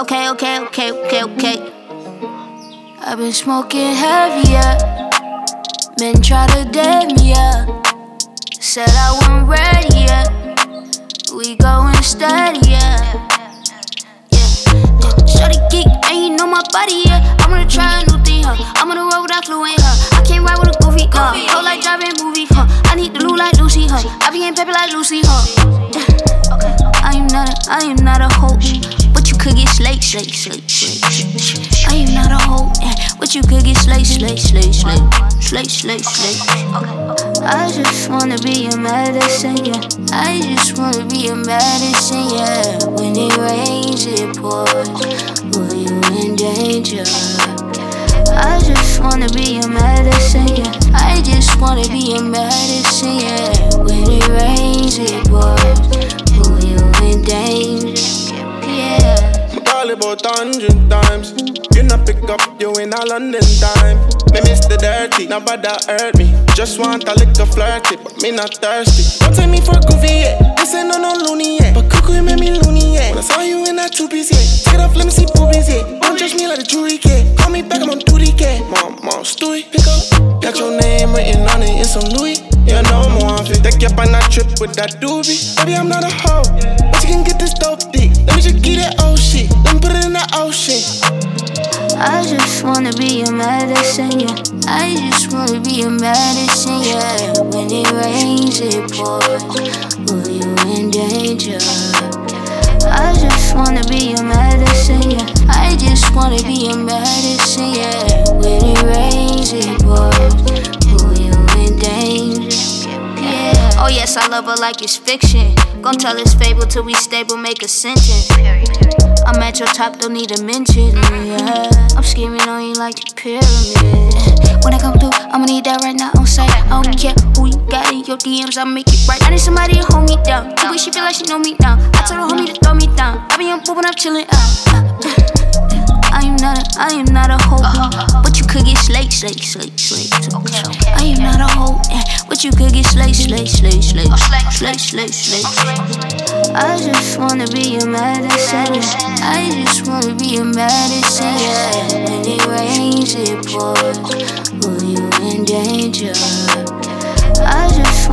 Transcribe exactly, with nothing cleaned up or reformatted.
Okay, okay, okay, okay, okay. I've been smoking heavier. Men try to date me up. Said I wasn't ready yet. We going steady, yeah. Yeah. Shorty geek, and you know my body, yeah. I'm gonna try a new thing, huh? I'm gonna roll without fluent, huh? I can't ride with a goofy, huh? Whole like driving movie, huh? I need the loot like Lucy, huh? I be getting paper like Lucy, huh? Yeah. I am not a, I am not a hoe, but you could get slayed, slayed, slayed, slayed. I am not a hoe, yeah, but you could get slayed, slayed, slayed, slayed, slayed, slayed, slayed. I just wanna be a medicine, yeah. I just wanna be a medicine, yeah. When it rains, it pours. Will you in danger? I just wanna be a medicine, yeah. I just wanna be a medicine, yeah. When it rains, it pours. Will you in danger? Yeah. I call it about a hundred times. You not pick up, you in a London time. Me miss the dirty, nobody hurt me. Just want a little flirty, but me not thirsty. Don't take me for goofy, yeah. This ain't no no loony, yeah. But cuckoo, you made me loony, yeah. When I saw you in that two-piece, yeah. Take it off, let me see boobies, yeah. Don't judge me like a jury, yeah. Call me back, I'm on duty, yeah. Mom, mom, Stewie, pick up. Got your name written on it in some Louis. You know I'm on it. Take you up on that trip with that doobie. Baby, I'm not a hoe, but you can get this dope dick. Let me just get that old shit. Let me put it in the ocean. I just wanna be a medicine, yeah. I just wanna be a medicine, yeah. When it rains, it pours. Will you in danger? I just wanna be a medicine, yeah. I just wanna be a medicine, yeah. When it rains, it pours. Will you in danger? Yeah. Oh yes, I love her like it's fiction. Gon' tell this fable till we stable, make a sentence. I'm at your top, don't need a mention, yeah. I'm scheming on you like the pyramid. When I come through, I'ma need that right now on sight. I don't care who you got in your D Ms, I'll make it right. I need somebody to hold me down. The way she feel like she know me now. I told her homie to throw me down. I be on poop when I'm chillin' out. I am not a, I am not a hoe, but you could get slayed, slayed, slayed, slayed. I am not a hoe, yeah, but you could get slayed, slayed, slayed, slayed, slayed, slayed, slayed. I just wanna be a medicine, yeah. I just wanna be a medicine, yeah. When it rains, it pours. Will you in danger? I just